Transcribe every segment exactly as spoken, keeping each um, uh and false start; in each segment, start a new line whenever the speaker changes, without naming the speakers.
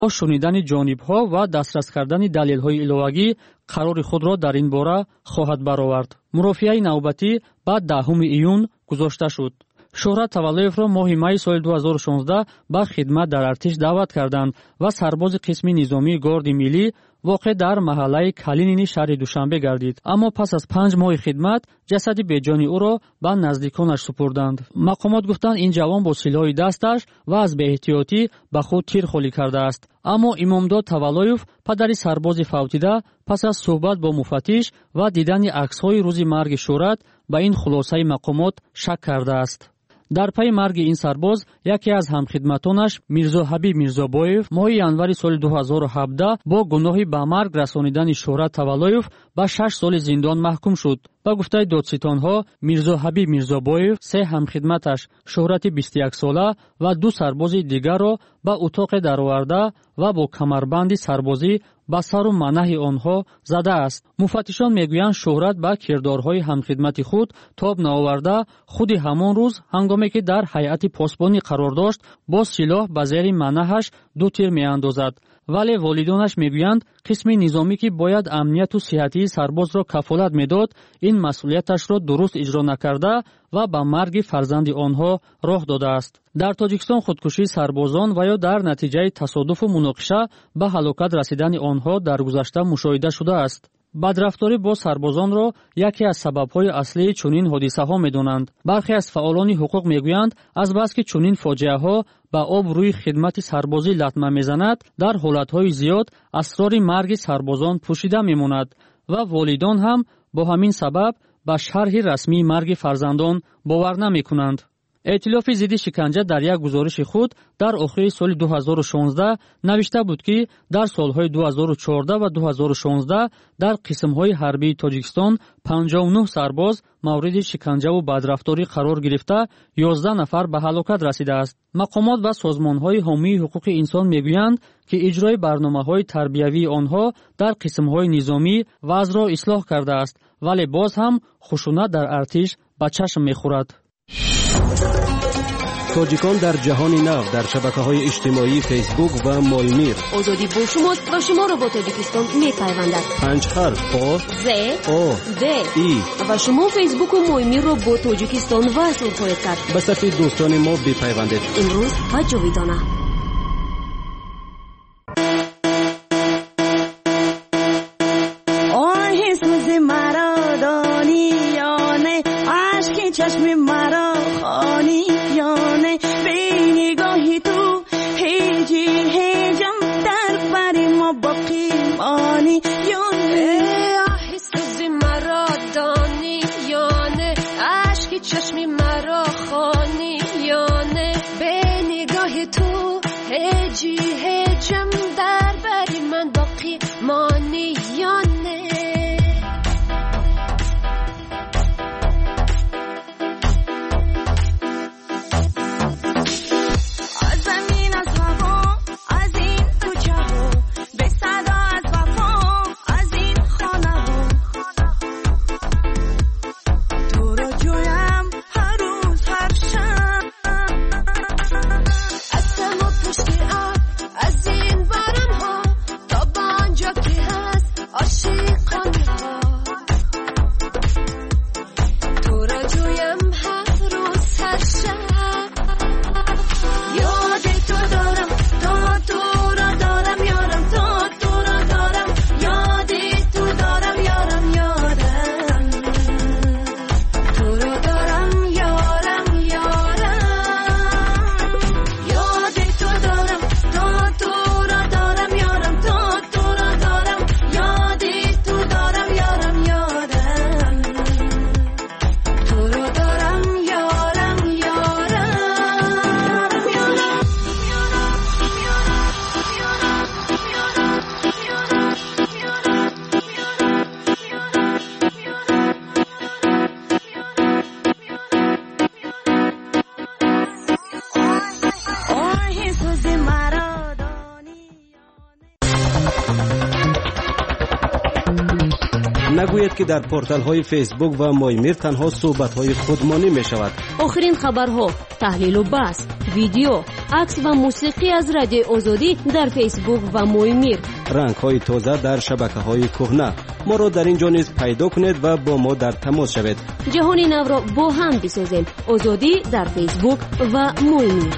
با شنیدن جانب‌ها و دسترس کردن دلیل‌های иловагӣ қарори худро дар ин бора хоҳад баровард. мурофиаи навбатӣ ба даҳуми июн гузошта шуд. шӯҳрат таваллоевро моҳи майи соли ду ҳазору шонздаҳ ба хидмат дар артиш даъват карданд ва сарбози қисми низомии горди миллӣ воқеъ дар маҳаллаи калинини шаҳри душанбе гардид. аммо пас аз панҷ моҳи хидмат ҷасади беҷони ӯро ба наздиконаш супурданд. мақомот гуфтанд ин ҷавон бо силоҳи дасташ ва аз беэҳтиётӣ ба худ тир холӣ кардааст. аммо имомдод таваллоев падари сарбози фавтида пас аз суҳбат бо муфаттиш ва дидани аксҳои рӯзи марги шӯҳрат ба ин хулосаи мақомот шак кардааст. дар пайи марги ин сарбоз яке аз ҳамхидматонаш мирзо ҳабиб мирзобоев моҳи январи соли ду ҳазору ҳабдаҳ бо гуноҳи ба марг расонидани шӯҳрат таваллоев ба шаш соли зиндон маҳкум шуд. ба гуфтаи додситонҳо мирзо ҳабиб мирзобоев се ҳамхидматаш шӯҳрати бисту яксола ва ду сарбози дигарро ба утоқе дароварда ва бо камарбанди сарбозӣ ба сару маънаҳи онҳо задааст. муфаттишон мегӯянд шӯҳрат ба кирдорҳои ҳамхидмати худ тоб наоварда худи ҳамон рӯз ҳангоме ки дар ҳайати посбонӣ қарор дошт бо силоҳ ба зери маънаҳаш ду тир меандозад. вале волидонаш мегӯянд қисми низомӣ ки бояд амнияту сиҳатии сарбозро кафолат медод ин масъулияташро дуруст иҷро накарда ва ба марги фарзанди онҳо роҳ додааст. дар тоҷикистон худкушии сарбозон ва ё дар натиҷаи тасодуфу муноқиша ба ҳалокат расидани онҳо дар гузашта мушоҳида шудааст. бадрафторӣ бо сарбозонро яке аз сабабҳои аслии чунин ҳодисаҳо медонанд. бархе аз фаъолони ҳуқуқ мегӯянд азбаски чунин фоҷиаҳо ба об рӯи хидмати сарбозӣ латма мезанад, дар ҳолатҳои зиёд асрори марги сарбозон пӯшида мемонад ва волидон ҳам бо ҳамин сабаб ба шарҳи расмии марги фарзандон бовар намекунанд. эътилофи зидди шиканҷа дар як гузориши худ дар охири соли ду ҳазору шонздаҳ навишта буд ки дар солҳои ду ҳазору чордаҳ ва ду ҳазору шонздаҳ дар қисмҳои ҳарбии Тоҷикистон панҷоҳу нӯҳ сарбоз мавриди шиканҷаву бадрафторӣ қарор гирифта ёздаҳ нафар ба ҳалокат расидааст. мақомот ва созмонҳои ҳомии ҳуқуқи инсон мегӯянд ки иҷрои барномаҳои тарбиявии онҳо дар қисмҳои низомӣ вазъро ислоҳ кардааст, вале боз ҳам хушунат дар артиш ба чашм мехӯрад.
тоҷикон дар ҷаҳони нав дар шабакаҳои иҷтимоӣ фейсбук ва молмир.
озодӣ бо шумост ва шуморо бо Тоҷикистон мепайвандад.
панҷ харф о
з
о
д
и
ва шумо фейсбуку молмирро бо Тоҷикистон васл хоҳед кард.
ба сафи дӯстони мо бипайвандед.
имрӯз ва ҷовидона.
چشم مرا خانی یانه به نگاهی تو هیجی هیجم در بر ما باقی مانی یانه
حس مرا دانی یانه عشق چشم مرا خانی یانه به نگاه تو هیجی هیجم در بر من باقی مانی یانه
زمین از هوا از این تو جهو به صدا
نگوید که در پورتال های فیسبوک و مایمیر تنها صحبت های خودمانی می شود.
آخرین خبرها، تحلیل و بحث، ویدیو، عکس و موسیقی از رادیو آزادی در فیسبوک و مایمیر.
رنگ های تازه در شبکه های کهنه. ما را در اینجا نیز پیدا کنید و با ما در تماس شوید.
جهان نو را با هم بسازیم. آزادی در فیسبوک و مایمیر.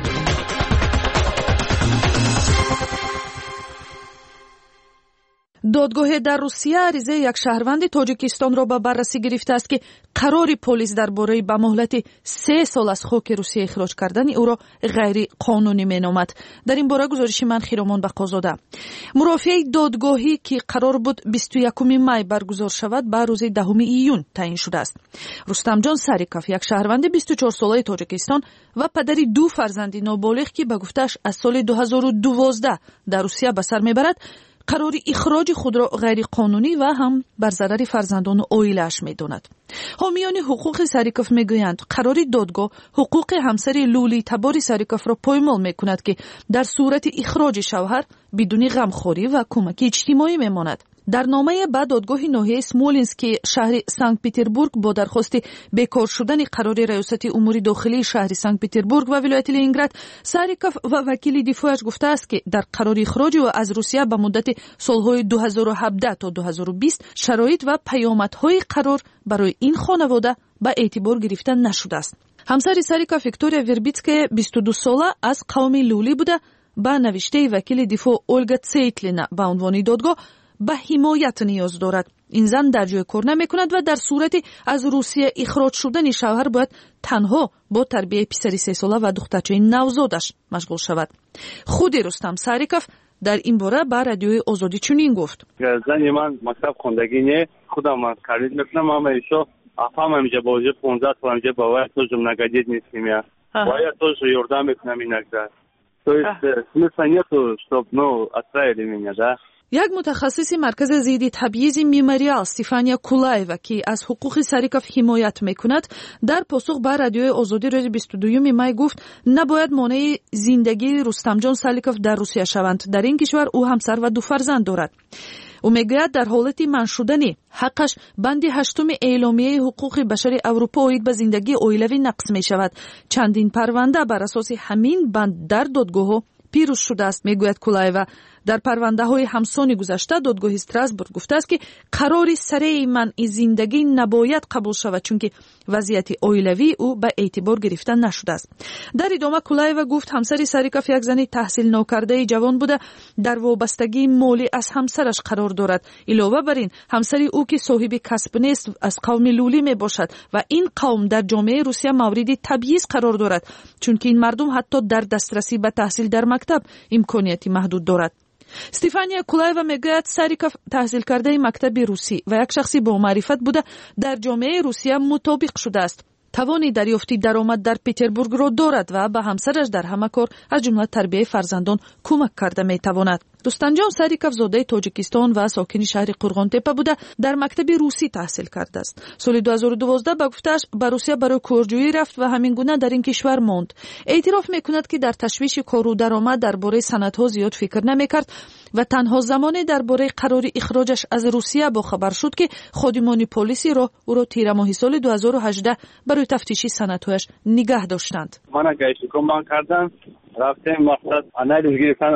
دادگاه در روسیه عریضه یک شهروند تاجیکستان را به بررسی گرفته است که قرار پلیس درباره به مهلت سه سال از خاک روسیه اخراج کردن او را غیر قانونی مینامد. در این باره گزارش من خیرامان بقازاده. مرافعه دادگاهی که قرار بود بیست و یکم می برگزار شود به روز دهم ایون تعیین شده است. رستم جان ساریکوف، یک شهروند بیست و چهار ساله تاجیکستان و پدری دو فرزند نابالغ که به گفتش از سال دو هزار و دوازده در روسیه به سر میبرد، قرار اخراج خود را غیر قانونی و هم بر ضرر فرزندان و عائله‌اش می‌داند. حامیان حقوق ساریکوف میگویند قرار دادگاه حقوق همسر لولی تباری ساریکوف را پایمال میکند که در صورت اخراج شوهر بدون غمخوری و کمک اجتماعی میماند. در نامه بعد دادگاه ناحیه سمولینسکی شهر سنت پترزبورگ با درخواست بیکار شدن قرار ریاست امور داخلی شهر سنت پترزبورگ و ولایت لنینگراد، ساریکوف و وکیل دفاعش گفته است که در قرار اخراج او از روسیه به مدت سالهای دو هزار و هفده تا دو هزار و بیست شرایط و پیامدهای قرار برای این خانواده به اعتبار گرفته نشده است. همسر ساریکوف ویکتوریا وربیتسکا بیست و دو ساله از قوم لولی بوده. با نوشته وکیل دفاع اولگا تسیتلینا به عنوان دادگاه به حمایت نیاز دارد. این زن در جای کار نمی کند و در صورتی از روسیه اخراج شدن شوهر باید تنها با تربیت پسری سه ساله و دخترچه نوزادش مشغول شود. خود رستم ساریکوف در این باره به رادیوی آزادی چنین گفت:
زن من مکتب خوندگی نه، خودم من کارید میکنم، اما ایشو افهم همینجا با وجه پانزده سال همینجا باید توجم نگدید نیستیم یا باید توج یردم میکنم این نگذار то есть смысла нету, чтобы ну отправили меня, да.
یک متخصص مرکز ضد تبعیض مموریال استفانیا کولایوا که از حقوق ساریکوف حمایت میکند در پاسخ به رادیوی آزادی روز بیست و دوم می گفت نباید مانع زندگی رستم جان ساریکوف در روسیه شوند. در این کشور او همسر و دو فرزند دارد. او میگوید در حالت منع شدن حقش بند هشتم اعلامیه حقوق بشر اروپا اوید به زندگی عائلوی نقض می شود. چندین پرونده بر اساس همین بند در دادگاه پیروز شده است. میگوید کولایوا در پرونده های همسان گذشته دادگاه استراسبورگ گفته است که قرار سریع منع زندگی نباید قبول شود چون که وضعیت عائلوی او به اعتبار گرفته نشده است. در ادامه کولایوا گفت همسر ساریکوف یک زن تحصیل ناکرده جوان بوده، در وابستگی مالی از همسرش قرار دارد. علاوه بر این همسر او که صاحب کسب نیست از قوم لولی می باشد و این قوم در جامعه روسیه مورد تبعیض قرار دارد چون که این مردم حتی در دسترسی به تحصیل در مکتب امکانیتی محدود دارد. استفانیا کولایوا میگوید ساریکوف تحصیل کرده مکتب روسی و یک شخصی با معرفت بوده در جامعه روسیه مطابق شده است. توانی دریافتی درآمد در پترزبورگ را دارد و به همسرش در همه کار از جمله تربیت فرزندان کمک کرده میتواند. رستم جان ساریکوف زاده تاجیکستان و ساکن شهر قرغان تپه بوده، در مکتب روسی تحصیل کرده است. سال دو هزار و دوازده به گفته‌اش به روسیه برای کارجویی رفت و همین گونه در این کشور ماند. اعتراف میکند که در تشویش کار و درآمد درباره سندها زیاد فکر نمیکرد و تنها زمانی درباره قرار اخراجش از روسیه با خبر شد که خادمان پلیسی را او را تیر ماه سال دو هزار و هجده برای تفتیش سندهایش نگه داشتند.
من گشت کمبان کردم، رفتم مقصد آنالیز گرفتن،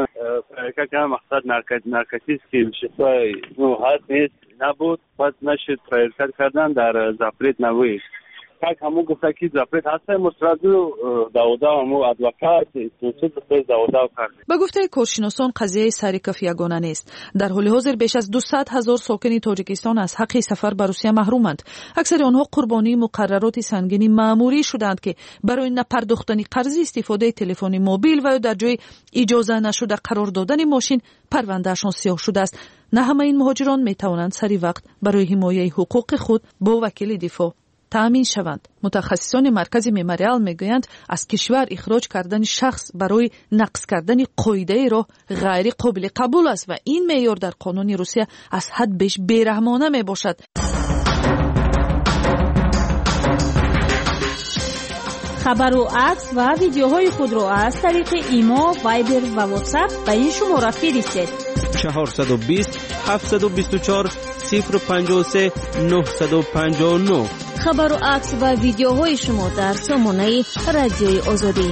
که مقصد نارکوتیک که شفای نو هست نیست نبود، بعد نشد پرایرکت کردن در زفرت نبود. که همون گفته که زفرت هست مسترادو داودا همون ادوکات توسط داودا کرد.
با گفته کارشناسان قضیه ساریکوف یگانه نیست. در حال حاضر بیش از دویست هزار ساکن تاجیکستان از حق سفر به روسیه محرومند. اکثر آنها قربانی مقررات سنگین مأموری شدند که برای نپرداختن قرض استفاده تلفن موبیل و در جای اجازه نشده قرار دادن ماشین پروندهشان سیاه شده است. نه همه این مهاجران می توانند سری وقت برای حمایت حقوق خود با وکیل دفاع تأمین شوند. متخصصان مرکز مموریال میگویند از کشور اخراج کردن شخص برای نقض کردن قاعده را غیر قابل قبول است و این معیار در قانون روسیه از حد بیش بیرحمانه می باشد.
خبر و عکس و ویدیوهای خود را از طریق ایما، وایبر و واتساپ به این شماره فرستید:
چهارصد و بیست هفتصد و بیست و چهار صفر پنج سه نه پنج نه.
خبر و عکس و ویدیوهای شما در سامانه رادیوی آزادی.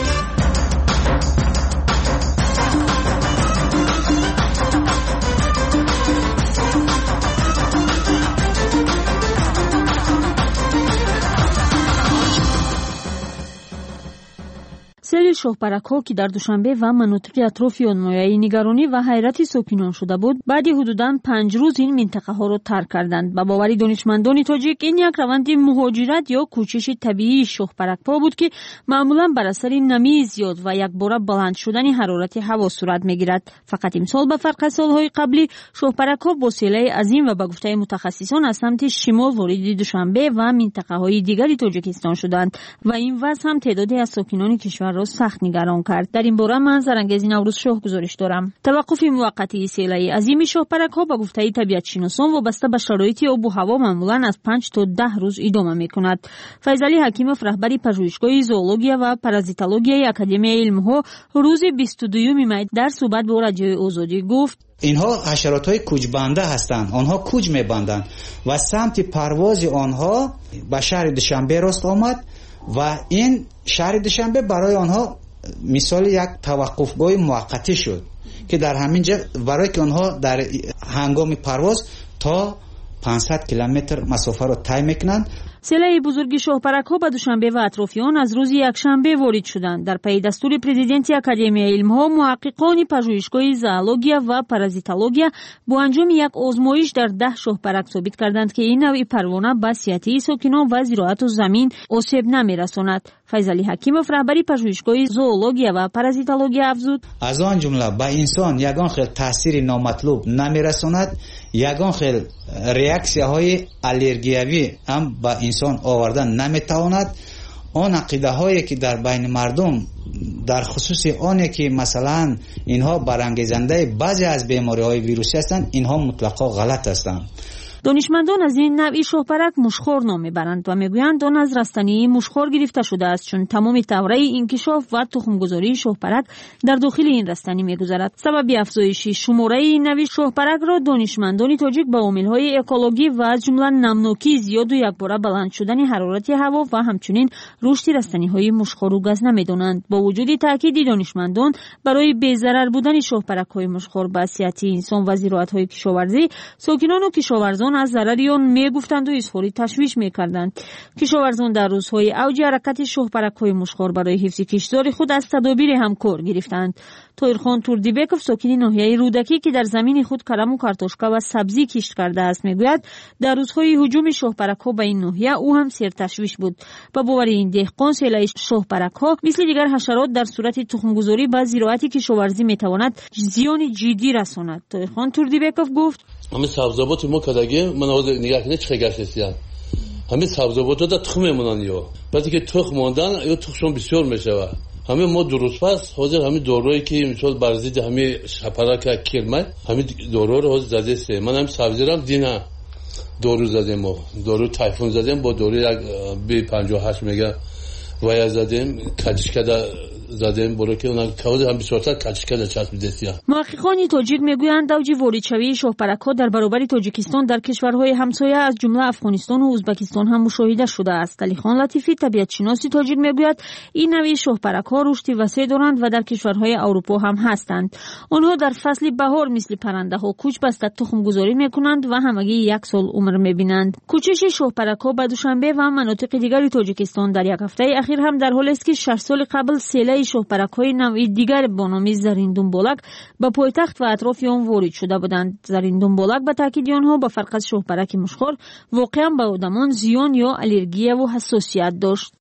سیل شاهپرک‌ها که در دوشنبه و مناطق اطراف آن مایه نگرانی و حیرت ساکنان شده بود، بعد حدوداً پنج روز این منطقه ها را ترک کردند. با باوری دانشمندان تاجیک این یک روند مهاجرت یا کوچش طبیعی شاهپرک‌ها بود که معمولاً بر اثر نمی زیاد و یک بار بلند شدن حرارت هوا صورت می‌گیرد. فقط امسال به فرق از سال‌های قبلی شاهپرک‌ها با سیل عظیم و به گفته متخصصان از سمت شمال وارد دوشنبه و منطقه‌های دیگری تاجیکستان شدند و این وضع هم تعدادی از ساکنان کشور سخت نگران کرد. در این باره من زرنگزی نوروز شاه گزارش دارم. توقف موقتی سیل عظیم شاهپرک‌ها به گفته طبیعت شناسان وابسته به شرایط آب و هوا معمولاً از پنج تا ده روز ادامه می‌کند. فیضعلی حکیمов رهبری پژوهشگاه زوولوژیا و پارازیتولوژیای اکادمیای علم‌ها روز بیست و دوم می در صحبت با رادیوی آزادی گفت:
اینها حشرات‌های کوچ‌بنده هستند. آنها کوچ می‌بندند و سمت پرواز آنها به شهر دوشنبه راست آمد و این شهر دوشنبه برای آنها مثال یک توقفگاه موقتی شد که در همین جا برای که آنها در هنگام پرواز تا پانصد کیلومتر مسافت را طی میکنند.
سیل بزرگ شاهپرک‌ها به دوشنبه و اطرافیان از روز یکشنبه وارد شدند. در پی دستور پرزیدنت اکادمیای علم‌ها، محققان پژوهشگاه زوولوژیا و پارازیتولوژیا با انجام یک آزمایش در ده شاهپرک ثابت کردند که این نوع پروانه به صحت ساکنان و زراعت و زمین آسیب نمی‌رساند. فیضعلی حکیمов رهبری پژوهشگاه زوولوژیا و پارازیتولوژیا افزود:
از آن جمله به انسان یگان خیل تاثیر نامطلوب نمی‌رساند، یگان خیل ریاکسیاهای آلرژیوی هم به انسان آوردن نمیتواند. آن عقیده هایی که در بین مردم در خصوص آنی که مثلا اینها برانگیزنده بعضی از بیماری های ویروسی هستند، اینها مطلقا غلط هستند.
دانشمندان از این نوع شاهپرک مشخور نام میبرند و میگویند آن از رستنی مشخور گرفته شده است، چون تمام دوره انکشاف و تخمگذاری شاهپرک در داخل این رستنی میگذرد. سبب افزایش شماره این نوع شاهپرک را دانشمندان تاجیک به عامل‌های اکولوژی و از جمله نمناکی زیاد و یکباره بلند شدن حرارت هوا و همچنین رشد رستنی‌های مشخور و گز نمیدانند. با وجود تاکید دانشمندان برای بی‌ضرر بودن شاهپرک‌های مشخور به صحت انسان و زراعت‌های کشاورزی، ساکنان و کشاورزان از ضرر آن میگفتند و اظهار تشویش میکردند. کشاورزان در روزهای اوج حرکت شاهپرک‌های مشخور برای حفظ کشتزار خود از تدابیر هم کار گرفتند. طاهرخان توردیبکov ساکن ناحیه رودکی که در زمین خود کرم و کارتوشکا و سبزی کشت کرده است میگوید در روزهای هجوم شاهپرک‌ها به این ناحیه او هم سر تشویش بود. با باور این دهقان سیل شاهپرک‌ها مثل دیگر حشرات در صورت تخمگذاری به زراعت کشاورزی میتواند زیان جدی رساند. طاهرخان توردیبکov گفت:
همه سبزیجات ما کداگه من آد نگاه کنه چه گشتیان همه سبزیجات دا تخم مونانیو بعدی که تخم موندن یا تخمشون بسیار میشه همه ما درست پس حاضر همه دورویی که مثلا برزید همه شپرک کلمه همه دورو رو حاضر زده است. من هم سبزیرم دینا دورو زدیم ما دورو تایفون زدیم با دورو یک بی پنجاه و هشت میگه ویا زدیم کچکدا زدیم برای که اونا کاود هم بسیارتر کچکدا چسب دستیا.
محققان تاجیک میگویند اوج واردشوی شاهپرک‌ها در برابر تاجیکستان در کشورهای همسایه از جمله افغانستان و ازبکستان هم مشاهده شده است. علیخان لطیفی طبیعت شناسی تاجیک میگوید این نوع شاهپرک‌ها رشد وسیع دارند و در کشورهای اروپا هم هستند. آنها در فصل بهار مثل پرنده‌ها کوچ بسته تخم گذاری میکنند و همگی یک سال عمر میبینند. کوچش شاهپرک‌ها به دوشنبه و مناطق دیگر تاجیکستان در یک هفته اخیر هم در حالی است که شش سال قبل سیل شاهپرک‌های نوعی دیگر با نام زریندونبالک به پایتخت و اطراف آن وارد شده بودند. زریندونبالک به تاکید آنها با فرق از شاهپرک مشخور واقعا به آدمان زیان یا آلرژی و حساسیت داشت.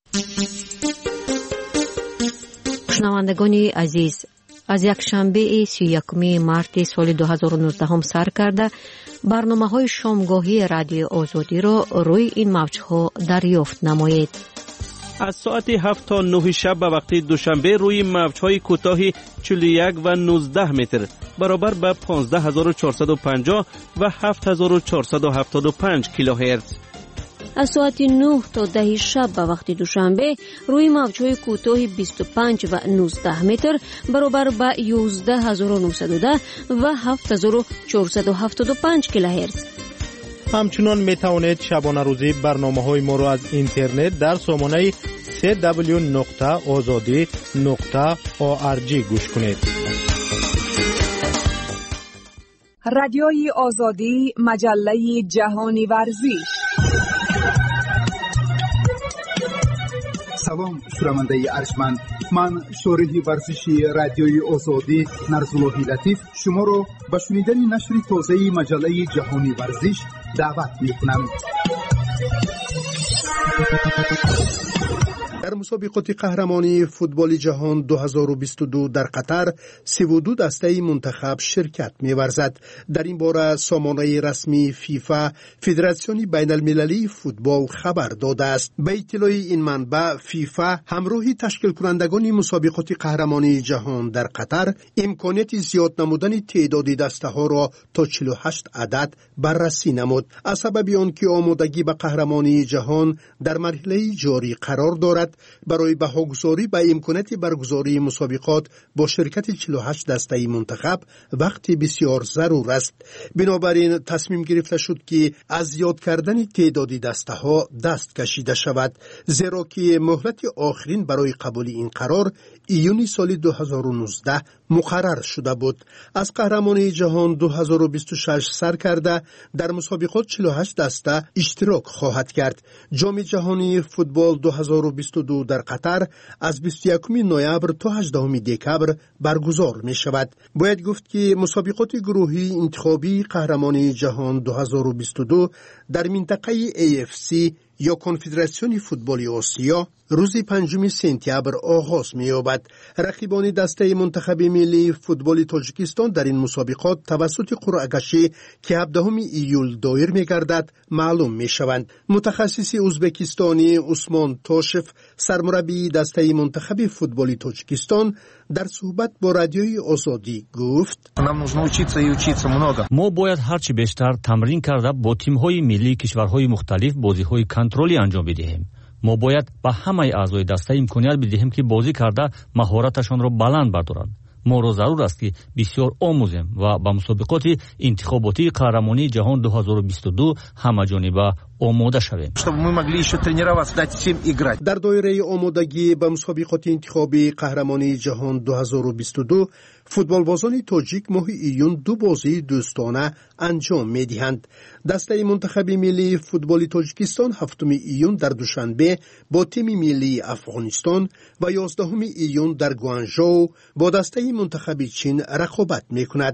شنوندگان عزیز، از یک شنبه سی و یکم مارت سال دو هزار و نوزده هم سر کرده برنامه‌های شامگاهی رادیو آزادی را روی این موج‌ها دریافت نمایید.
از ساعت هفت تا نه شب به وقت دوشنبه روی موج‌های کوتاه چهل و یک و نوزده متر برابر به پانزده هزار و چهارصد و پنجاه و هفت هزار و چهارصد و هفتاد و پنج کیلوهرتز.
از ساعت نه تا ده شب به وقت دوشنبه روی موج‌های کوتاه بیست و پنج و نوزده متر برابر به یازده هزار و نهصد و ده و هفت هزار و چهارصد و هفتاد و پنج کیلوهرتز.
همچنان می توانید شبانه روزی برنامه‌های ما را از اینترنت در سامانه دبلیو دبلیو دبلیو نقطه آزادی نقطه او آر جی گوش کنید.
رادیوی آزادی، مجله جهانی ورزش.
سلام شنونده ارجمند، من شارح ورزشی رادیوی آزادی نرزاللهی لطیف شما را به شنیدن نشر تازه مجله جهانی ورزش دعوت می‌کنم. در مسابقات قهرمانی فوتبال جهان دو هزار و بیست و دو در قطر سی و دو دسته منتخب شرکت می‌ورزد. در این باره سامانه رسمی فیفا فدراسیون بین المللی فوتبال خبر داده است. به اطلاع این منبع فیفا همراه تشکیل کنندگان مسابقات قهرمانی جهان در قطر امکانیت زیاد نمودن تعداد دسته ها را تا چهل و هشت عدد بررسی نمود. از سبب آنکه آمادگی به قهرمانی جهان در مرحله جاری قرار دارد، برای بهاگذاری به امکانات برگزاری مسابقات با شرکت چهل و هشت دسته منتخب وقتی بسیار ضرور است. بنابراین تصمیم گرفته شد که از زیاد کردن تعداد دسته ها دست کشیده شود، زیرا که مهلت آخرین برای قبول این قرار ایونی سال دو هزار و نوزده مقرر شده بود. از قهرمانی جهان دو هزار و بیست و شش سر کرده در مسابقات چهل و هشت دسته اشتراک خواهد کرد. جام جهانی فوتبال دو هزار و بیست و دو در قطر از بیست و یکم نوامبر تا هجدهم دکبر برگزار می شود. باید گفت که مسابقات گروهی انتخابی قهرمانی جهان دو هزار و بیست و دو در منطقه ای اف سی یا کنفدراسیون فوتبال آسیا روز پنجم سپتامبر آغاز می‌یابد. رقیبان دسته منتخب ملی فوتبال تاجیکستان در این مسابقات توسط قرعه کشی که هفدهم ایول دایر می‌گردد معلوم می‌شوند. متخصص ازبکستانی عثمان توشف سرمربی دسته منتخب فوتبال تاجیکستان در صحبت با رادیوی آزادی گفت:
ما باید هرچی بیشتر تمرین کرده با تیم‌های ملی کشورهای مختلف بازی‌های کنترلی انجام بدهیم. ما باید به همه اعضای دسته امکانیت بدهیم که بازی کرده مهارتشان را بلند بردارند. ما را ضرور است که بسیار آموزیم و به مسابقات انتخاباتی قهرمانی جهان دو هزار و بیست و دو همه‌جانبه آماده شویم.
در دایره آمادگی به مسابقات انتخابی قهرمانی جهان دو هزار و بیست و دو فوتبالبازان تاجیک ماه ایون دو بازی دوستانه انجام می‌دهند. دسته منتخب ملی فوتبال تاجیکستان هفتم ایون در دوشنبه با تیم ملی افغانستان و یازدهم ایون در گوانژو با دسته منتخب چین رقابت می‌کند.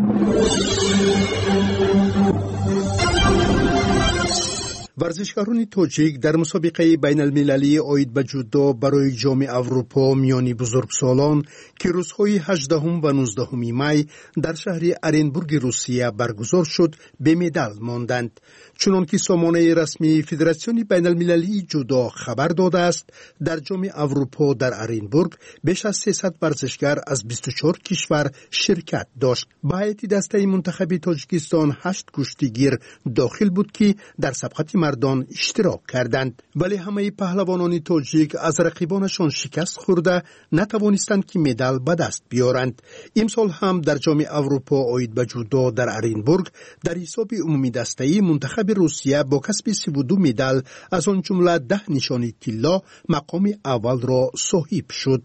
ورزشکاران تاجیک در مسابقه بین المللی عاید به جودو برای جام اروپا میان بزرگسالان که روزهای هجدهم و نوزدهم می در شهر ارنبورگ روسیه برگزار شد به مدال ماندند. چنانکه سامانه رسمی فدراسیون بین المللی جودو خبر داده است، در جام اروپا در ارنبورگ بیش از سیصد ورزشکار از بیست و چهار کشور شرکت داشت. به هیئت دسته منتخب تاجیکستان هشت کشتیگیر داخل بود که در سبقت مردان اشتراک کردند، ولی همه پهلوانان تاجیک از رقیبانشان شکست خورده نتوانستند که مدال به دست بیارند. امسال هم در جام اروپا عاید به جودو در ارنبورگ در حساب عمومی دسته منتخب روسیه با کسب سی و دو مدال از آن جمله ده نشانی طلا مقام اول را صاحب شد.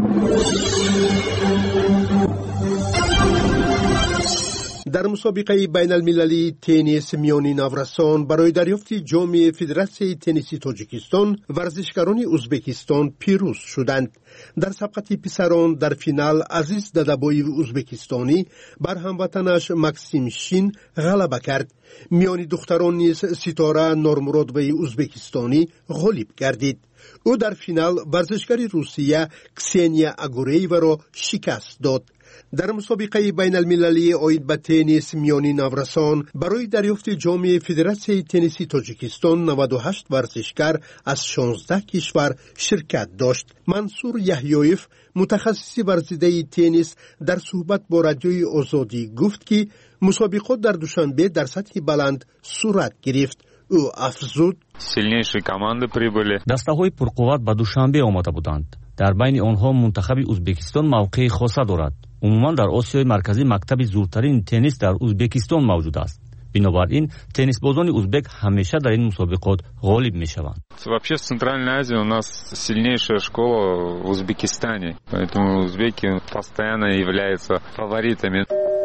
در مسابقه بین المللی تنیس میانی نورسان برای دریافت جام فدراسیون تنیس تاجیکستان ورزشکاران ازبکستان پیروز شدند. در سبقت پسران در فینال عزیز دادابوی ازبکستانی بر هموطنش مکسیم شین غلبه کرد. میانی دختران نیز ستاره نورمرادوی ازبکستانی غالب گردید. او در فینال ورزشکار روسیه کسینیا اگوریوا را شکست داد. در مسابقه بین المللی عاید به تنیس میانی نورسان برای دریافت جام فدراسیون تنیس تاجیکستان نود و هشت ورزشکار از شانزده کشور شرکت داشت. منصور یحیایف متخصص ورزیده تنیس در صحبت با رادیوی آزادی گفت که مسابقات در دوشنبه در سطح بلند صورت گرفت. او افزود:
دسته‌های پرقوت به دوشنبه آمده بودند. در بین آنها منتخب ازبکستان موقع خاصه دارد. عموما در آسیای مرکزی مکتب زورترین تنیس در ازبکستان موجود است. бинобар ин теннисбозони узбек ҳамеша дар ин мусобиқот ғолиб мешаванд.
Вообще в Центральной Азии у нас сильнейшая школа в Узбекистане, поэтому узбеки постоянно являются фаворитами.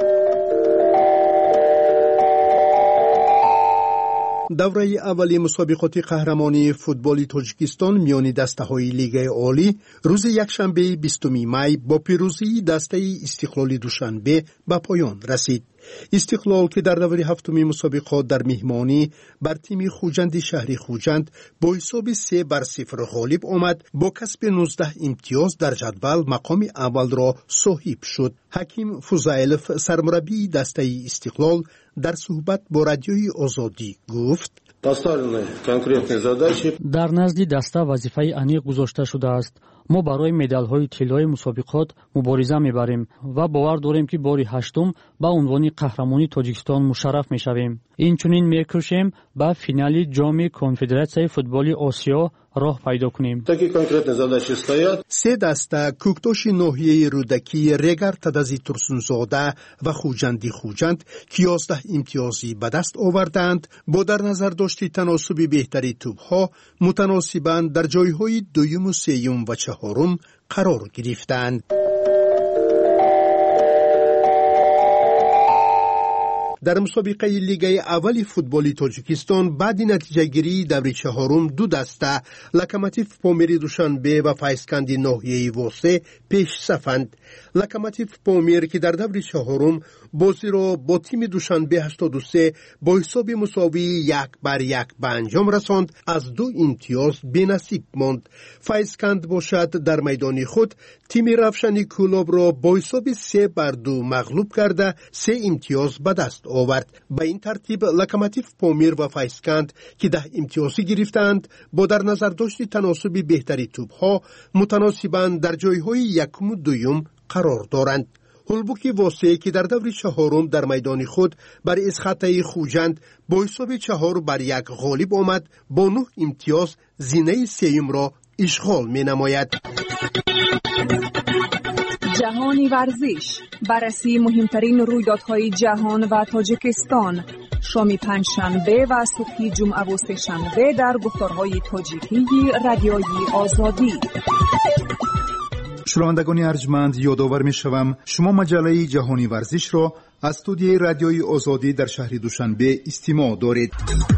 давраи аввали мусобиқоти қаҳрамонии футболи тоҷикистон миёни дастаҳои лигаи олӣ рӯзи якшанбеи бистуми май бо пирӯзии дастаи истиқлоли душанбе ба поён расид. истиқлол ки дар даври ҳафтуми мусобиқот дар меҳмонӣ бар тими хуҷанди шаҳри хуҷанд бо ҳисоби се бар сифр ғолиб омад, бо касби нуздаҳ имтиёз дар ҷадвал мақоми аввалро соҳиб шуд. ҳаким фузайлов, сармураббии дастаи истиқлол, дар суҳбат бо радиои Озодӣ гуфт:
дар назди даста вазифаи аниқ гузошта шудааст. мо барои медалҳои тиллои мусобиқот мубориза мебарем ва бовар дорем ки бори ҳаштум ба унвони қаҳрамони Тоҷикистон мушарраф мешавем. инчунин мекӯшем ба финали ҷоми Конфедератсияи футболи Осиё роҳ пайдо кунем.
се даста кӯктоши ноҳияи Рӯдакӣ, Регар Тадази Турсунзода ва Хуҷанди Хуҷанд ки ёздаҳ имтиёзӣ ба даст оварданд, бо дар назар дошти таносуби беҳтари тӯбҳо мутаносибан дар ҷойҳои дуюму сеюм ва чаҳорум қарор гирифтанд. дар мусобиқаи лигаи аввали футболи Тоҷикистон баъди натиҷагирии даври чаҳорум ду даста Локомотив Помири Душанбе ва Файзканди ноҳияи Восе пешсафанд. Локомотив Помир ки дар даври чаҳорум бозиро бо тими Душанбе ҳаштоду се бо ҳисоби мусовии як бар як ба анҷом расонд, аз ду имтиёз бенасиб монд. Файзканд бошад дар майдони худ тими Равшани Кӯлобро бо ҳисоби се бар ду мағлуб карда се имтиёз ба даст овард. Ба ин тартиб Локомотив Помир ва Файзканд ки даҳ имтиёзӣ гирифтанд, бо дар назар дошти таносуби беҳтари тӯбҳо мутаносибан дар ҷойҳои якуму дуюм қарор доранд. ҳулбуки Восе ки дар даври чаҳорум дар майдони худ бар Исхатаи Хуҷанд бо ҳисоби чаҳор бар як ғолиб омад, бо нӯҳ имтиёз зинаи сеюмро ишғол менамояд.
جهانی ورزش، بررسی مهمترین رویدادهای جهان و تاجیکستان، شام پنجشنبه و صبح جمعه و سه‌شنبه در گفتارهای تاجیکی رادیوی آزادی.
شنوندگان ارجمند، یادآور می‌شوم شما مجله جهانی ورزش را از استودیوی رادیوی آزادی در شهر دوشنبه استماع دارید.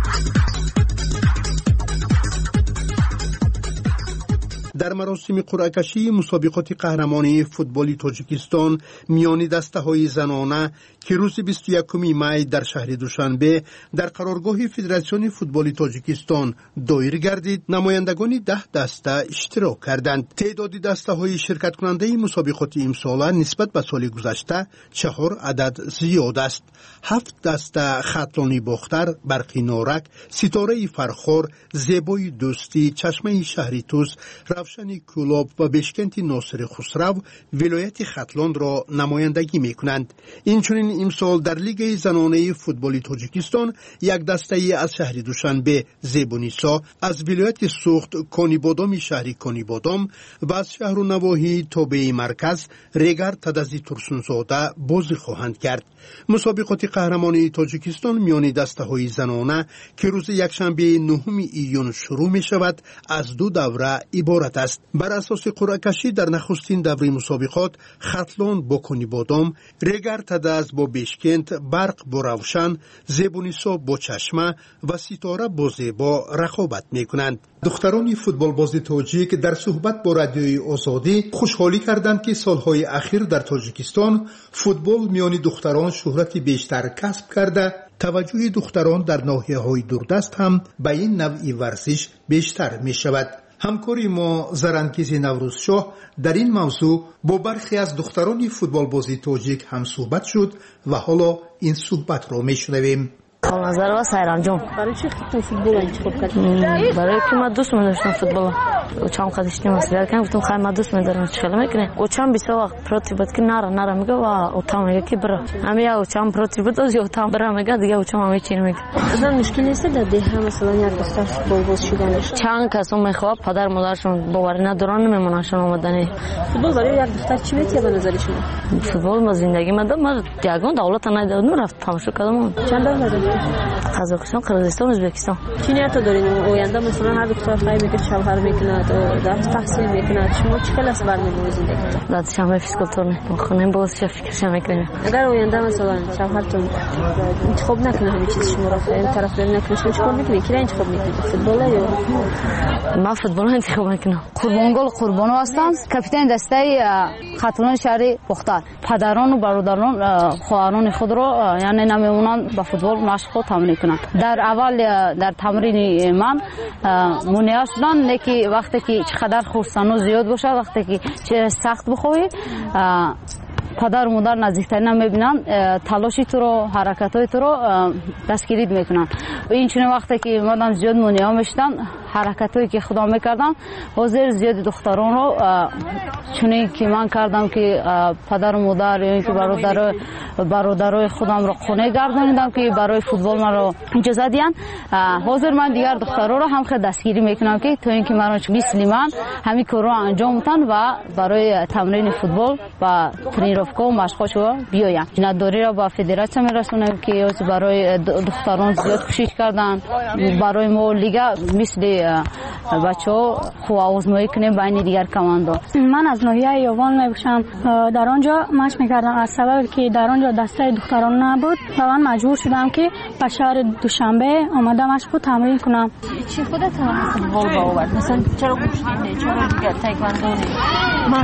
در مراسم قرعه‌کشی مسابقات قهرمانی فوتبال تاجیکستان میانی دسته‌های زنانه که روز بیست و یکم می در شهر دوشنبه در قرارگاه فدراسیون فوتبال تاجیکستان دایر گردید، نمایندگان ده دسته اشتراک کردند. تعداد دسته‌های شرکت کننده مسابقات امسال نسبت به سال گذشته چهار عدد زیاد است. هفت دسته خطلانی باختر، برقی نارک، ستاره فرخار، زیبای دوستی، چشمه شهری توس، روشنی کولاب و بشکنتی ناصر خسرو ولایت خطلان را نمایندگی میکنند. اینچنین امسال در لیگ زنانه فوتبال تاجیکستان یک دسته ای از شهر دوشنبه زیبونیسا، از ولایت سوخت کانیبادام شهری کانیبادام و از شهر و نواحی تابع مرکز رگر تدزی ترسونزاده بازی خواهند کرد. مسابقات قهرمانی تاجیکستان میان دسته های زنانه که روز یکشنبه نهم ایون شروع می شود از دو دوره عبارت است. بر اساس قرعه کشی در نخستین دوره مسابقات خطلان با کانیبادام، رگر تدز با بشکنت، برق با روشن، زیبونیسا با چشمه و ستاره با زیبا رقابت می کنند. دختران فوتبال باز تاجیک در صحبت با رادیوی آزادی خوشحالی کردند که سالهای اخیر در تاجیکستان فوتبال میان دختران شهرت بیشتر کسب کرده. توجه دختران در ناحیه‌های دوردست هم به این نوع ورزش بیشتر می شود. همکاری ما زرانکیز نوروزشاه در این موضوع با برخی از دختران فوتبال بازی تاجیک هم صحبت شد و حالا این صحبت را می شنویم.
نظر و سیران جون برای چی خیلی فوتبال انتخاب کردی؟ برای که من دوست داشتم فوتبال. اوچام خودشتی مسئولیت کردم گفتم خیلی من دوست می‌دارم چیکار میکنه اوچام بیست وقت پروتی بود که نرا نرا میگه و اوتام میگه که برو همین اوچام پروتی بود از اوتام برو میگه دیگه اوچام همه چی میگه
اصلا مشکل نیست در ده مثلا یک دختر فوتبال باز شدنش
چند کس میخواد پدر مادرشون باور ندارن نمیموننشون اومدن
فوتبال برای یک دختر چی میتونه به نظر شما
فوتبال ما زندگی من ما دیگه دولت ندادم رفت تماشا کردم
چند دور دادید
قزاقستان قرقیزستان ازبکستان
چی نیت دارین آینده مثلا هر دختر خواهی میگه شوهر میکنه در تحصیل میکنه شما چه کلاس برنامه زندگی
در شهر فیزیکالتورنه با خانم باز فکرش میکنه
اگر آینده مثلا شوهرتون انتخاب نکنه همه چیز شما را این طرف دل نکنه شما چیکار میکنید کی انتخاب میکنید فوتبال یا
ما فوتبال انتخاب میکنم
قربانگل قربانو هستم کاپیتان دسته خاتون شهر پختار پدران و برادران خواهران خود را یعنی نمیمونن با فوتبال مشق و تمرین کنند در اول در تمرین من مونیا شدن لیکن وقتی که چقدر خورسنو زیاد باشه وقتی که چه سخت بخوی پدر و مادر نزدیکترین میبینن تلاشی تو رو حرکتای تو رو دستگیری میکنن این چنین وقتی که مادام زیاد مونیا میشدن حرکتایی که خدا میکردم حاضر زیاد دختران رو چنین که من کردم که پدر و مادر یا اینکه برادر برادرای خودم رو خونه گرداندم که برای فوتبال من رو اجازه دادن حاضر من دیگر دخترها رو هم خود دستگیری میکنم که تو اینکه من مثل من همین کار رو انجام بدن و برای تمرین فوتبال و ترینировка و مشقاشو بیایم نداری را با فدراسیون میرسونم که برای دختران زیاد کوشش کردن برای ما لیگا مثل بچه‌ها خوب آزمایی کنیم بین دیگر کماندو
من از ناحیه یوان میباشم در آنجا مشق میکردم از سبب که در آنجا دسته دختران نبود و من مجبور شدم که به شهر دوشنبه آمدم مشق و تمرین کنم
چی خودت فوتبال با آورد مثلا چرا کوشیدی چرا دیگه تایکواندو من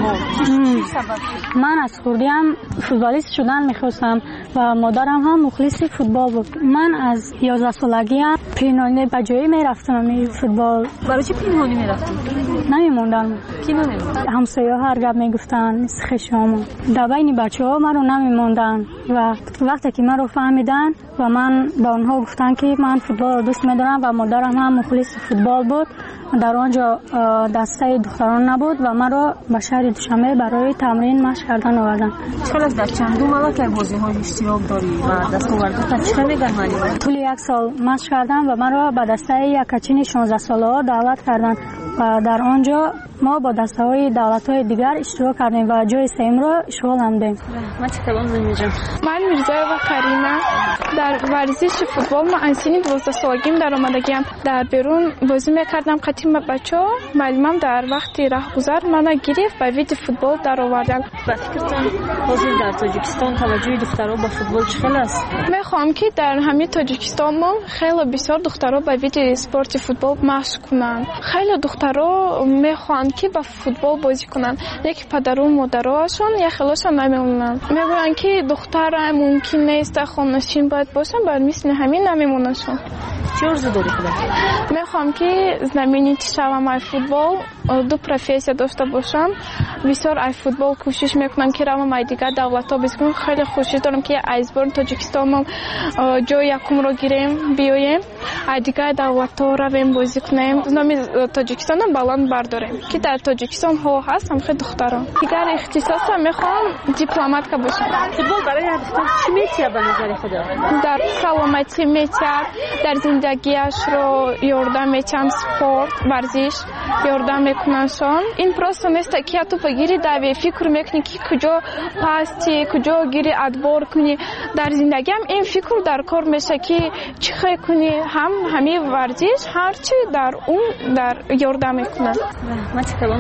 من از خوردیم فوتبالیست شدن میخواستم و مادرم هم مخلص فوتبال بود من از یازده سالگی هم پینانی بجایی میرفتم فوتبال
برای چی پینانی میرفتم
نمیموندم
کی نمیموند
همسایه ها هر گپ میگفتن خشام در بین بچه ها من رو نمیموندن و وقتی که من رو فهمیدن و من به اونها گفتن که من فوتبال رو دوست میدارم و مادرم هم مخلص فوتبال بود در آنجا دسته دختران نبود و من رو به شهر دوشنبه برای تمرین مشق کردن آوردن.
چقدر در چندم مواقع بازی‌ها اشتراک داری و دستاوردات چه میگن معلومه؟
طول یک سال مشق کردم و من رو به دسته یکاچین شانزده ساله دعوت کردن و در آنجا ما با دسته‌های دولت‌های دیگر اشتراک کردیم و جای سیم رو اشغال نمودیم.
من چطور می‌گم؟
من میرزا و کریمه در ورزش فوتبال ما انسینی دوازده سالگیم در آمدگیم در بیرون بازی می‌کردم قدیم بچه‌ها معلمم در وقت راهگذر منو گرفت و وید فوتبال در آوردن.
با فکرتان حاضر در تاجیکستان توجه دخترها با فوتبال چقدر است؟
می‌خوام که در همین تاجیکستان ما خیلی بسیار دخترها با وید اسپورت فوتبال مشق کنند. خیلی دخترها می‌خوان که با فوتبال بازی کنند. یک پدر و مادرشون یا خلاصشون نمی‌مونن. میگن که دختر ممکن نیست خانه‌نشین باید باشن بر مثل همین نمی‌مونشون.
چه ارزو داری خودت؟
میخوام که знаменитý شوم ای فوتبال دو پروفسیا داشته باشم بسیار ای فوتبال کوشش میکنم که روم ای دیگه دولت‌ها بزنم خیلی خوشی دارم که ایزبورن تاجیکستان ما جای یکم رو گیریم بیایم ای دیگه دولت‌ها رویم بازی کنیم نام تاجیکستان هم بلند برداریم که در تاجیکستان ها هست هم خیلی دختران دیگر اختصاصا میخوام دیپلمات که باشم.
فوتبال برای دختر چی میتونه به نظر خودت؟
در سلامتی میتونه در زندگیش رو یاردم میتونم سپورت ورزش یاردم میکننشون این پروسه نیست که تو بگیری دوی فکر میکنی که کجا پاستی کجا گیری ادبار کنی در زندگی هم این فکر در کار میشه که چی خواهی کنی هم همه ورزش هرچی در اون در یاردم میکنن.
من چطور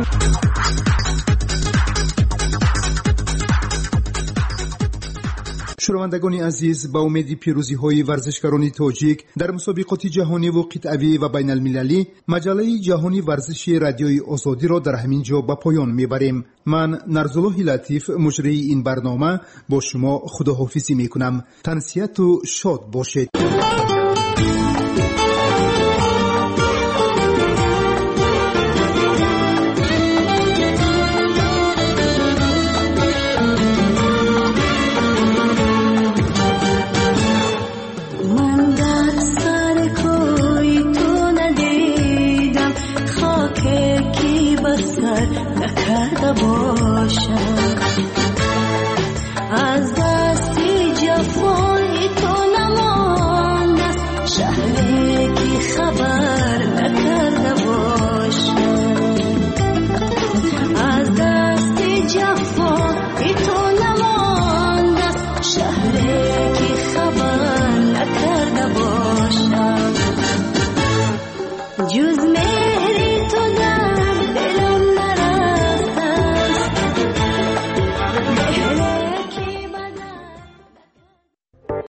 شنوندگان عزیز با امید پیروزی های ورزشکاران تاجیک در مسابقات جهانی و قطعی و بین المللی مجله جهانی ورزش رادیوی آزادی را در همین جا به پایان میبریم. من نرزالله لطیف مجری این برنامه با شما خداحافظی میکنم. تنسیت و شاد باشید.